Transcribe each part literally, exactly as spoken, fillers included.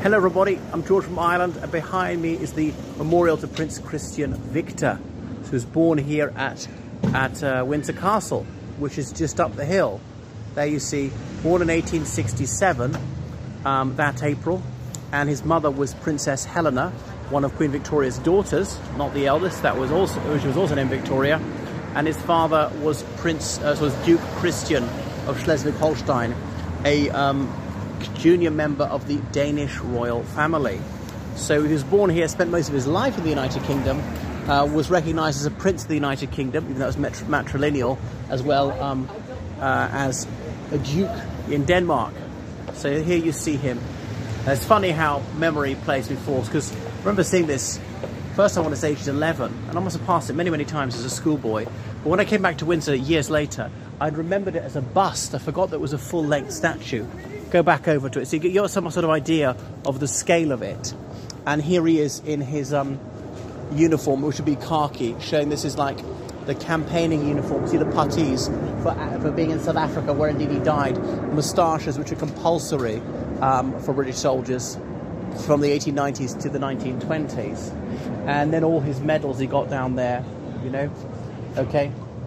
Hello everybody, I'm George from Ireland, and behind me is the memorial to Prince Christian Victor, who was born here at, at uh, Windsor Castle, which is just up the hill. There you see, born in eighteen sixty-seven, um, that April, and his mother was Princess Helena, one of Queen Victoria's daughters, not the eldest, that was also, she was also named Victoria, and his father was Prince, uh, was Duke Christian of Schleswig-Holstein, a um, junior member of the Danish royal family. So he was born here, spent most of his life in the United Kingdom, uh, was recognised as a prince of the United Kingdom, even though it was matri matrilineal, as well um, uh, as a duke in Denmark. So here you see him. And it's funny how memory plays with force, because I remember seeing this first time when I was aged eleven, and I must have passed it many, many times as a schoolboy. But when I came back to Windsor years later, I'd remembered it as a bust. I forgot that it was a full-length statue. Go back over to it, so you get some sort of idea of the scale of it. And here he is in his um, uniform, which would be khaki, showing this is like the campaigning uniform. See the puttees for, for being in South Africa, where indeed he died. Moustaches, which are compulsory um, for British soldiers from the eighteen nineties to the nineteen twenties. And then all his medals he got down there, you know, okay.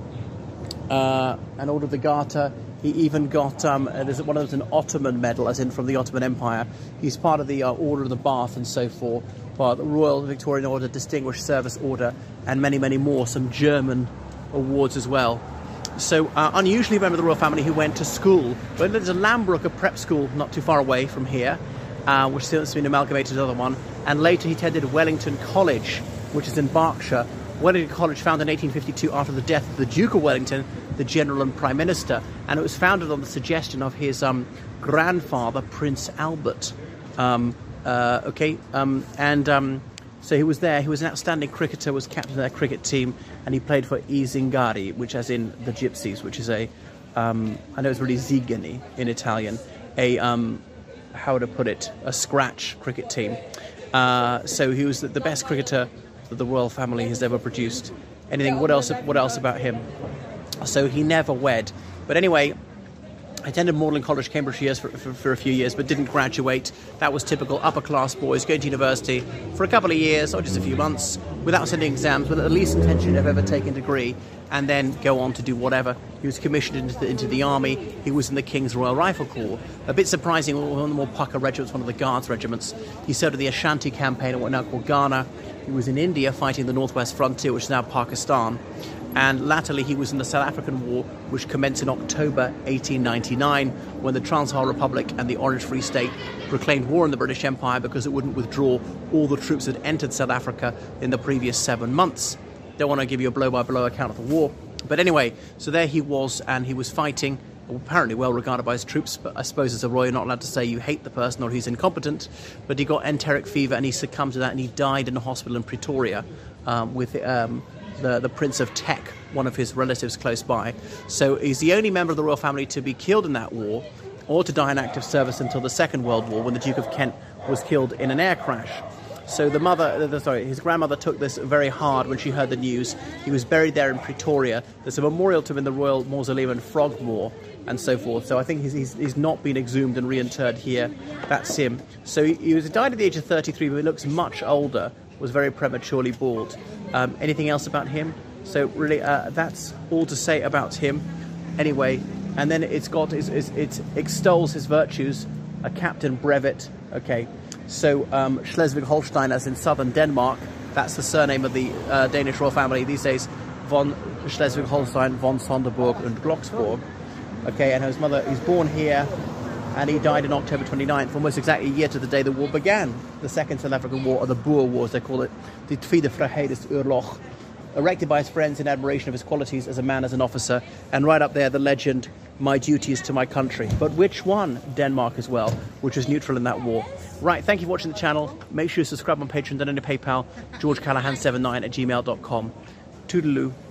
Uh, and Order of the Garter. He even got, um, there's one of those, an Ottoman medal, as in from the Ottoman Empire. He's part of the uh, Order of the Bath and so forth, part of the Royal Victorian Order, Distinguished Service Order, and many, many more, some German awards as well. So, uh, unusually a member of the royal family who went to school. Well, there's a Lambrook, a prep school not too far away from here, uh, which has been amalgamated to another one. And later he attended Wellington College, which is in Berkshire. Wellington College, founded in eighteen fifty-two after the death of the Duke of Wellington, the General and Prime Minister, and it was founded on the suggestion of his um, grandfather, Prince Albert. Um, uh, okay, um, and um, so he was there. He was an outstanding cricketer, was captain of their cricket team, and he played for I Zingari, which as in the Gypsies, which is a, um, I know it's really Zigani in Italian, a, um, how to put it, a scratch cricket team. Uh, so he was the, the best cricketer that the royal family has ever produced. Anything, what else, what else about him? So he never wed. But anyway, I attended Magdalen College, Cambridge years for, for, for a few years, but didn't graduate. That was typical upper-class boys going to university for a couple of years, or just a few months, without sending exams, with at least intention of ever taking a degree, and then go on to do whatever. He was commissioned into the, into the army. He was in the King's Royal Rifle Corps. A bit surprising, one of the more pucker regiments, one of the Guards regiments. He served in the Ashanti campaign at what now called Ghana. He was in India fighting the northwest frontier, which is now Pakistan. And latterly he was in the South African War, which commenced in October eighteen ninety-nine, when the Transvaal Republic and the Orange Free State proclaimed war on the British Empire because it wouldn't withdraw all the troops that had entered South Africa in the previous seven months. Don't want to give you a blow-by-blow account of the war. But anyway, so there he was, and he was fighting, apparently well regarded by his troops, but I suppose as a royal you're not allowed to say you hate the person or he's incompetent. But he got enteric fever and he succumbed to that, and he died in a hospital in Pretoria um, with um, the, the Prince of Teck, one of his relatives close by. So he's the only member of the royal family to be killed in that war, or to die in active service until the Second World War, when the Duke of Kent was killed in an air crash. So the mother, the, sorry, his grandmother took this very hard when she heard the news. He was buried there in Pretoria. There's a memorial to him in the Royal Mausoleum in Frogmore and so forth. So I think he's, he's, he's not been exhumed and reinterred here. That's him. So he, he was died at the age of thirty-three, but he looks much older, was very prematurely bald. Um, anything else about him? So really, uh, that's all to say about him. Anyway, and then it's got, it's, it's, it extols his virtues, a captain brevet, okay. So um, Schleswig-Holstein, as in southern Denmark, that's the surname of the uh, Danish royal family these days, von Schleswig-Holstein, von Sonderburg and Glocksburg. Okay, and his mother, he's born here, and he died on October twenty-ninth, almost exactly a year to the day the war began. The Second South African War, or the Boer Wars, they call it, the Tweede Vryheidsoorlog, erected by his friends in admiration of his qualities as a man, as an officer, and right up there, the legend, my duty is to my country. But which one? Denmark as well, which was neutral in that war. Right, thank you for watching the channel. Make sure you subscribe on Patreon, donate to PayPal, george callahan seven nine at gmail dot com. Toodaloo.